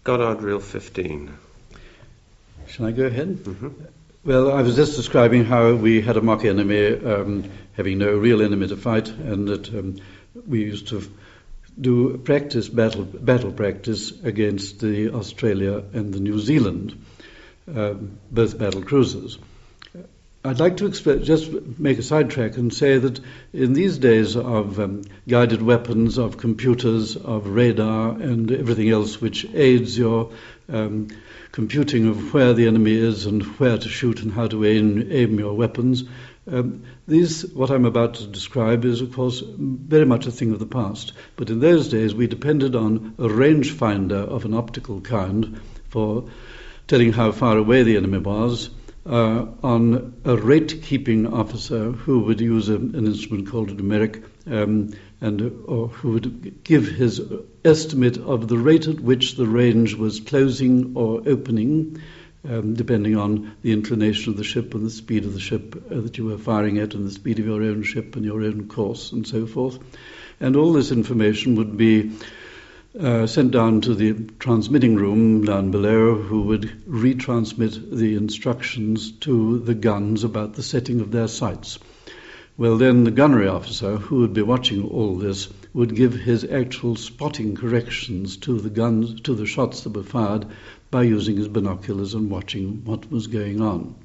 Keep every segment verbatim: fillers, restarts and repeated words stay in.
Goddard Reel fifteen. Shall I go ahead? Mm-hmm. Well, I was just describing how we had a mock enemy, um, having no real enemy to fight, and that um, we used to do practice, battle battle practice against the Australia and the New Zealand, um, both battle cruisers. I'd like to exp- just make a sidetrack and say that in these days of um, guided weapons, of computers, of radar, and everything else which aids your um, computing of where the enemy is and where to shoot and how to aim, aim your weapons, um, these, what I'm about to describe, is of course very much a thing of the past. But in those days we depended on a rangefinder of an optical kind for telling how far away the enemy was, Uh, on a rate-keeping officer who would use a, an instrument called a numeric, um, and or who would give his estimate of the rate at which the range was closing or opening, um, depending on the inclination of the ship and the speed of the ship uh, that you were firing at, and the speed of your own ship and your own course, and so forth. And all this information would be Uh, sent down to the transmitting room down below, who would retransmit the instructions to the guns about the setting of their sights. Well, then the gunnery officer, who would be watching all this, would give his actual spotting corrections to the guns, to the shots that were fired, by using his binoculars and watching what was going on.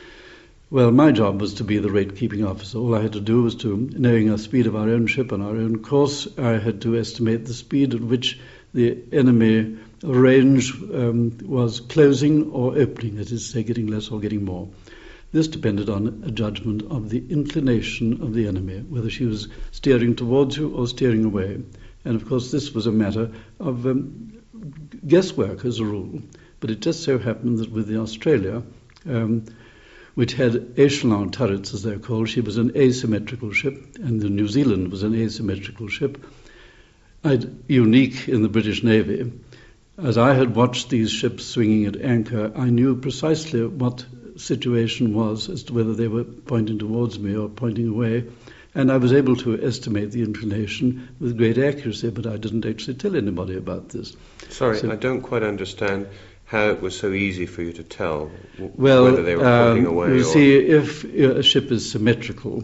Well, my job was to be the rate-keeping officer. All I had to do was to, knowing the speed of our own ship and our own course, I had to estimate the speed at which the enemy range um, was closing or opening, that is to say, getting less or getting more. This depended on a judgment of the inclination of the enemy, whether she was steering towards you or steering away. And, of course, this was a matter of um, guesswork as a rule. But it just so happened that with the Australia, um, which had echelon turrets, as they're called, she was an asymmetrical ship, and the New Zealand was an asymmetrical ship, I'd, unique in the British Navy. As I had watched these ships swinging at anchor, I knew precisely what situation was as to whether they were pointing towards me or pointing away, and I was able to estimate the inclination with great accuracy, but I didn't actually tell anybody about this. Sorry, so, I don't quite understand how it was so easy for you to tell w- well, whether they were pointing um, away you or... see, if a ship is symmetrical,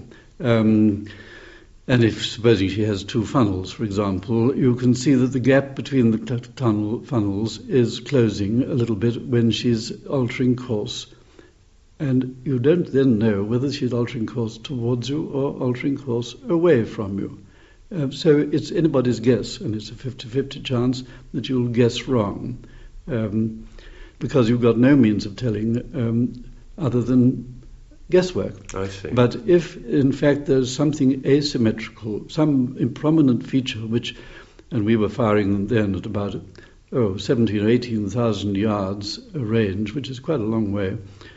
um, and if, supposing she has two funnels, for example, you can see that the gap between the t- tunnel funnels is closing a little bit when she's altering course. And you don't then know whether she's altering course towards you or altering course away from you. Uh, so it's anybody's guess, and it's a fifty-fifty chance that you'll guess wrong. Um, because you've got no means of telling um, other than guesswork. I see. But if, in fact, there's something asymmetrical, some improminent feature, which, and we were firing then at about, oh, seventeen or eighteen thousand yards range, which is quite a long way.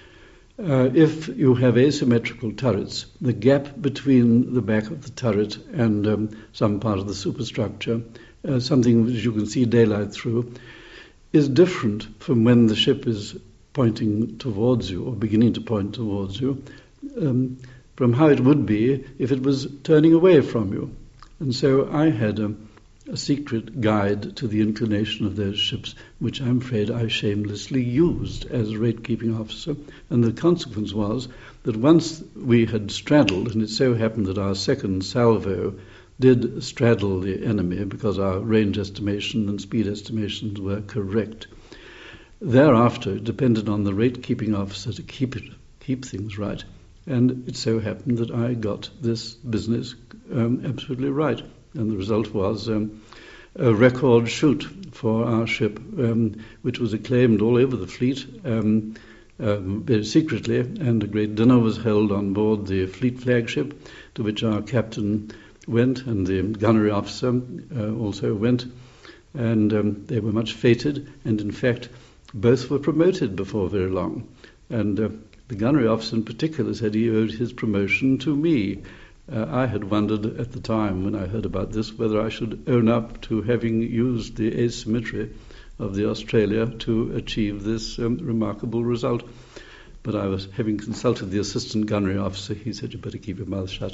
Uh, if you have asymmetrical turrets, the gap between the back of the turret and um, some part of the superstructure, uh, something which you can see daylight through, is different from when the ship is pointing towards you or beginning to point towards you, um, from how it would be if it was turning away from you. And so I had a, a secret guide to the inclination of those ships, which I'm afraid I shamelessly used as a rate-keeping officer. And the consequence was that once we had straddled, and it so happened that our second salvo did straddle the enemy because our range estimation and speed estimations were correct. Thereafter, it depended on the rate-keeping officer to keep it, keep things right. And it so happened that I got this business um, absolutely right. And the result was um, a record shoot for our ship, um, which was acclaimed all over the fleet, um, um, very secretly, and a great dinner was held on board the fleet flagship, to which our captain went, and the gunnery officer uh, also went, and um, they were much feted, and in fact both were promoted before very long. And uh, the gunnery officer in particular said he owed his promotion to me. Uh, I had wondered at the time when I heard about this whether I should own up to having used the asymmetry of the Australia to achieve this um, remarkable result. But I was, having consulted the assistant gunnery officer, he said, "You better keep your mouth shut."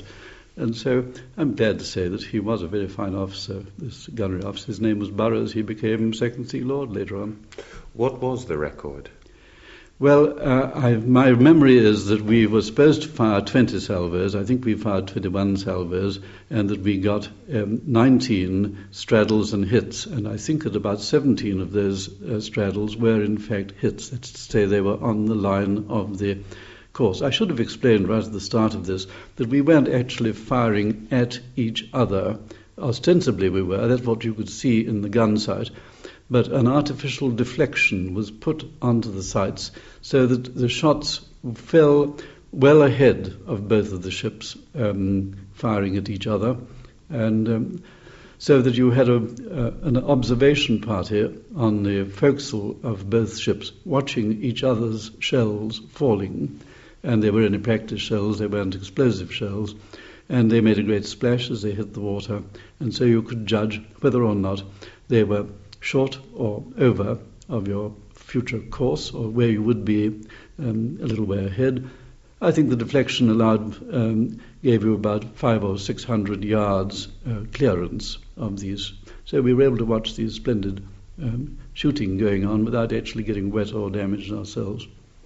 And so I'm glad to say that he was a very fine officer, this gunnery officer. His name was Burroughs. He became Second Sea Lord later on. What was the record? Well, uh, I, my memory is that we were supposed to fire twenty salvos. I think we fired twenty-one salvos, and that we got um, nineteen straddles and hits. And I think that about seventeen of those uh, straddles were in fact hits. That's to say they were on the line of the course. I should have explained right at the start of this that we weren't actually firing at each other. Ostensibly we were. That's what you could see in the gun sight. But an artificial deflection was put onto the sights so that the shots fell well ahead of both of the ships um, firing at each other, and um, so that you had a, uh, an observation party on the forecastle of both ships watching each other's shells falling, and they were only practice shells, they weren't explosive shells, and they made a great splash as they hit the water, and so you could judge whether or not they were short or over of your future course, or where you would be um, a little way ahead. I think the deflection allowed um, gave you about five or six hundred yards uh, clearance of these. So we were able to watch these splendid um, shooting going on without actually getting wet or damaged ourselves.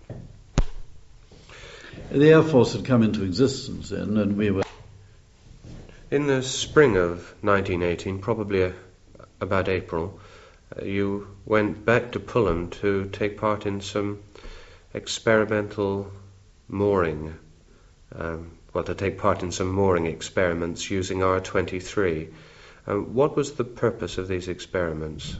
The Air Force had come into existence then, and we were... In the spring of nineteen eighteen, probably a, about April, Uh, you went back to Pulham to take part in some experimental mooring, um, well, to take part in some mooring experiments using R twenty-three. Um, what was the purpose of these experiments?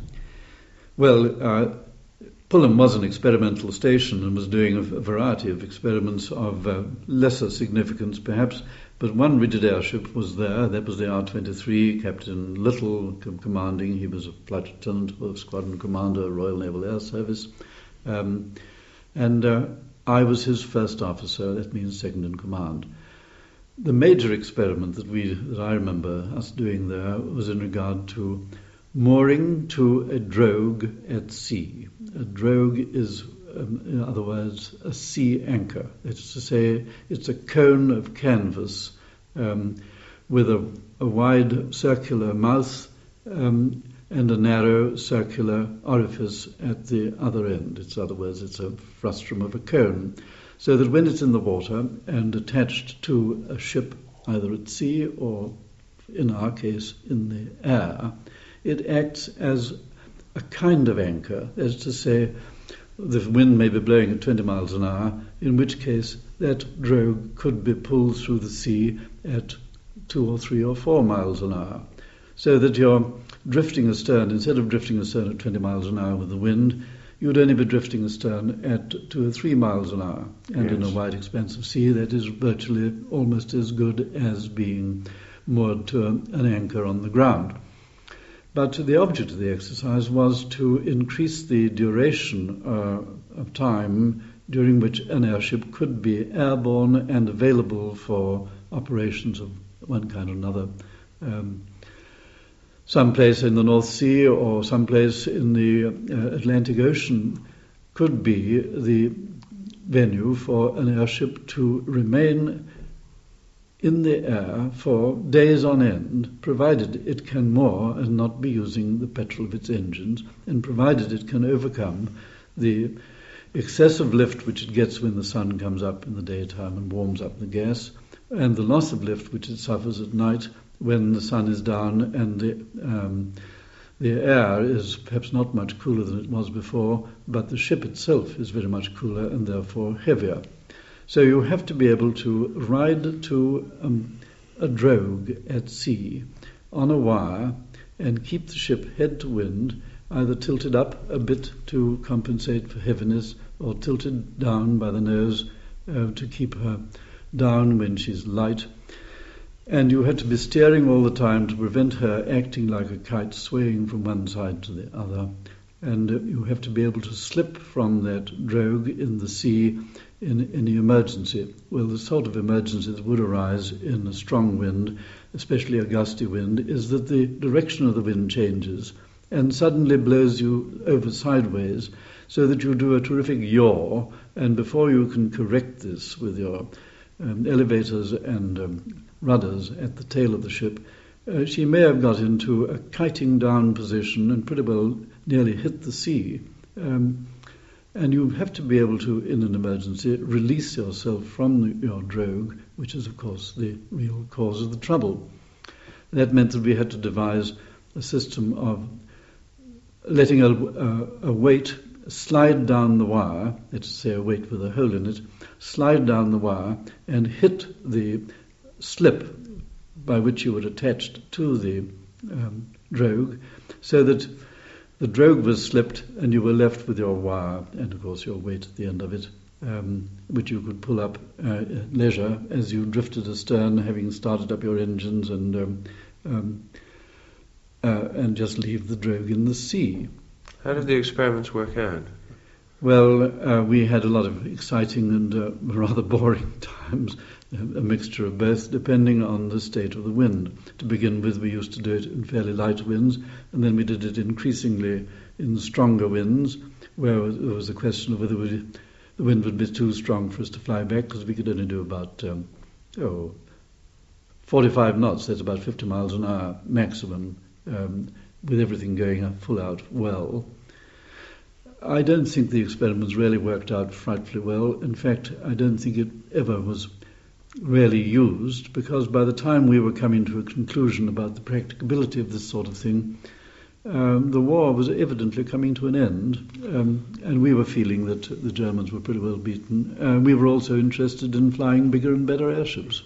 Well, uh, Pulham was an experimental station and was doing a, a variety of experiments of uh, lesser significance, perhaps, but one rigid airship was there. That was the R twenty-three, Captain Little com- commanding. He was a flight lieutenant or squadron commander, Royal Naval Air Service. Um, and uh, I was his first officer, that means second in command. The major experiment that we that I remember us doing there was in regard to mooring to a drogue at sea. A drogue is, um, in other words, a sea anchor. It's to say, it's a cone of canvas um, with a, a wide circular mouth um, and a narrow circular orifice at the other end. It's, in other words, it's a frustrum of a cone, so that when it's in the water and attached to a ship, either at sea or, in our case, in the air, it acts as a kind of anchor, that is to say, the wind may be blowing at twenty miles an hour, in which case that drogue could be pulled through the sea at two or three or four miles an hour, so that you're drifting astern. Instead of drifting astern at twenty miles an hour with the wind, you'd only be drifting astern at two or three miles an hour. And yes, in a wide expanse of sea, that is virtually almost as good as being moored to an anchor on the ground. But the object of the exercise was to increase the duration uh, of time during which an airship could be airborne and available for operations of one kind or another. Um, someplace in the North Sea or someplace in the uh, Atlantic Ocean could be the venue for an airship to remain in the air for days on end, provided it can moor and not be using the petrol of its engines, and provided it can overcome the excessive lift which it gets when the sun comes up in the daytime and warms up the gas, and the loss of lift which it suffers at night when the sun is down and the, um, the air is perhaps not much cooler than it was before, but the ship itself is very much cooler and therefore heavier. So you have to be able to ride to um, a drogue at sea on a wire and keep the ship head to wind, either tilted up a bit to compensate for heaviness or tilted down by the nose uh, to keep her down when she's light. And you had to be steering all the time to prevent her acting like a kite, swaying from one side to the other. And uh, you have to be able to slip from that drogue in the sea in any emergency. Well, the sort of emergency that would arise in a strong wind, especially a gusty wind, is that the direction of the wind changes and suddenly blows you over sideways, so that you do a terrific yaw, and before you can correct this with your um, elevators and um, rudders at the tail of the ship, uh, she may have got into a kiting down position and pretty well nearly hit the sea. Um, and you have to be able to, in an emergency, release yourself from the, your drogue, which is, of course, the real cause of the trouble. That meant that we had to devise a system of letting a, a, a weight slide down the wire, let's say a weight with a hole in it, slide down the wire and hit the slip by which you were attached to the um, drogue, so that the drogue was slipped and you were left with your wire and, of course, your weight at the end of it, um, which you could pull up uh, at leisure as you drifted astern, having started up your engines and um, um, uh, and just leave the drogue in the sea. How did the experiments work out? Well, uh, we had a lot of exciting and uh, rather boring times, a mixture of both, depending on the state of the wind. To begin with, we used to do it in fairly light winds, and then we did it increasingly in stronger winds, where there was a question of whether we, the wind would be too strong for us to fly back, because we could only do about, um, oh, forty-five knots, that's about fifty miles an hour maximum, um, with everything going full out well. I don't think the experiments really worked out frightfully well. In fact, I don't think it ever was really used, because by the time we were coming to a conclusion about the practicability of this sort of thing, um, the war was evidently coming to an end, um, and we were feeling that the Germans were pretty well beaten. Uh, we were also interested in flying bigger and better airships.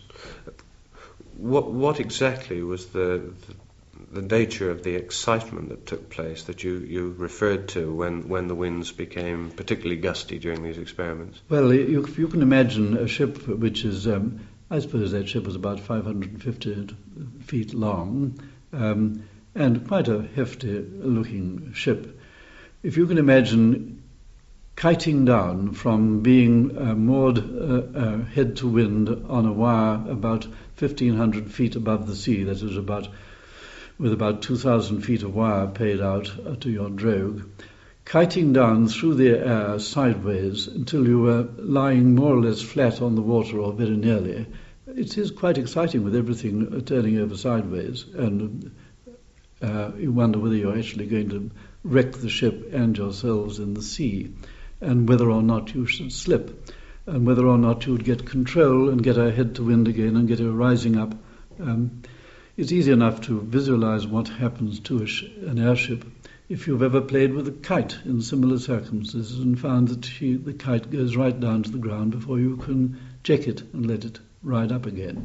What, what exactly was the, the the nature of the excitement that took place that you, you referred to when, when the winds became particularly gusty during these experiments? Well, you, you can imagine a ship which is, um, I suppose that ship was about five hundred fifty feet long, um, and quite a hefty looking ship. If you can imagine kiting down from being uh, moored uh, uh, head to wind on a wire about fifteen hundred feet above the sea, that is about with about two thousand feet of wire paid out uh, to your drogue, kiting down through the air sideways until you were lying more or less flat on the water or very nearly. It is quite exciting with everything uh, turning over sideways, and uh, you wonder whether you're actually going to wreck the ship and yourselves in the sea, and whether or not you should slip, and whether or not you would get control and get her head to wind again and get her rising up. Um, It's easy enough to visualize what happens to a sh- an airship if you've ever played with a kite in similar circumstances and found that she, the kite goes right down to the ground before you can check it and let it ride up again.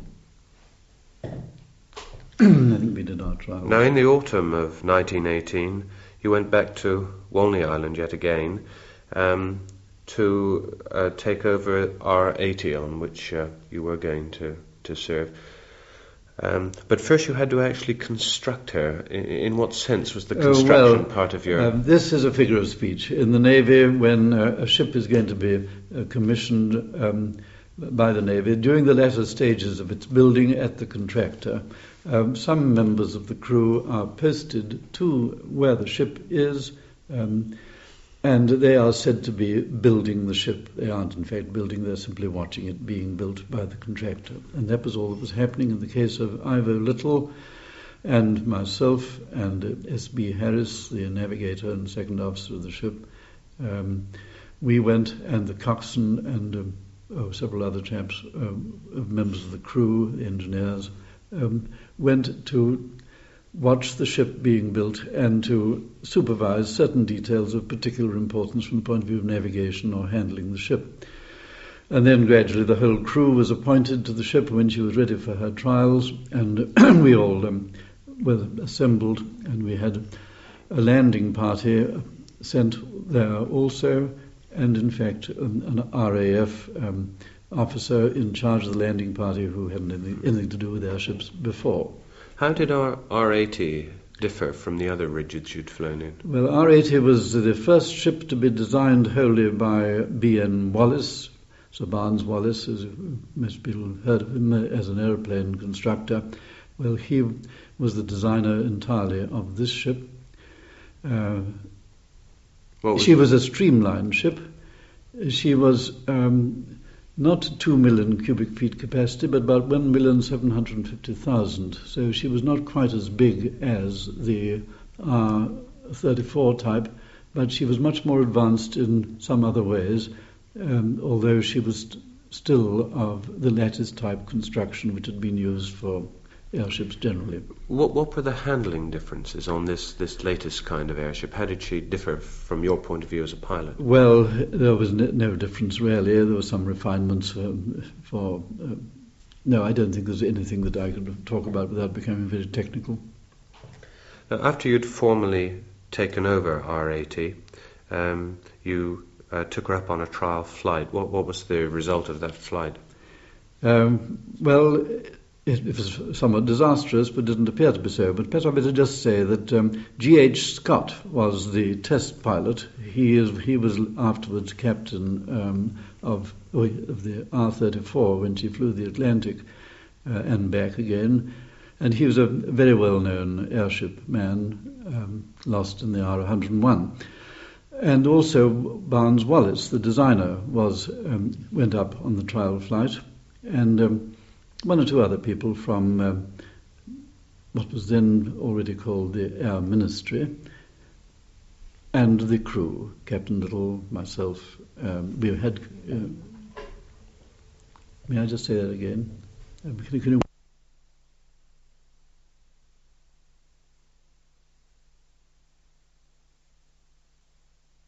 I think we did our trial. Now, in the autumn of nineteen eighteen, you went back to Walney Island yet again um, to uh, take over R eighty, on which uh, you were going to, to serve. Um, but first you had to actually construct her. In, in what sense was the construction uh, well, part of your... Um, this is a figure of speech. In the Navy, when uh, a ship is going to be uh, commissioned um, by the Navy, during the latter stages of its building at the contractor, um, some members of the crew are posted to where the ship is, um, and they are said to be building the ship. They aren't, in fact, building, they're simply watching it being built by the contractor. And that was all that was happening in the case of Ivo Little and myself and uh, S B Harris, the navigator and second officer of the ship. Um, we went, and the coxswain and um, oh, several other chaps, um, members of the crew, the engineers, um, went to watch the ship being built and to supervise certain details of particular importance from the point of view of navigation or handling the ship. And then gradually the whole crew was appointed to the ship when she was ready for her trials, and we all um, were assembled, and we had a landing party sent there also, and in fact an, an R A F um, officer in charge of the landing party who hadn't anything, anything to do with airships before. How did our R eighty differ from the other rigids you'd flown in? Well, R eighty was the first ship to be designed wholly by B N Wallace, Sir Barnes Wallace, as most people have heard of him as an aeroplane constructor. Well, he was the designer entirely of this ship. Uh, was she was a streamlined ship. She was um, not two million cubic feet capacity, but about one million seven hundred fifty thousand. So she was not quite as big as the R thirty-four type, but she was much more advanced in some other ways, um, although she was st- still of the lattice type construction which had been used for airships generally. What, what were the handling differences on this, this latest kind of airship? How did she differ from your point of view as a pilot? Well, there was no, no difference really. There were some refinements um, for... Uh, no, I don't think there's anything that I could talk about without becoming very technical. Now, after you'd formally taken over R eighty, um, you uh, took her up on a trial flight. What, what was the result of that flight? Um, well... It, it was somewhat disastrous, but didn't appear to be so. But perhaps I better just say that um, G H Scott was the test pilot. He is he was afterwards captain um, of of the R thirty-four when she flew the Atlantic uh, and back again. And he was a very well-known airship man, um, lost in the R one hundred one. And also Barnes Wallis, the designer, was um, went up on the trial flight, and Um, one or two other people from uh, what was then already called the Air Ministry, and the crew, Captain Little, myself. Um, we had. Uh, may I just say that again? Uh, can you, can you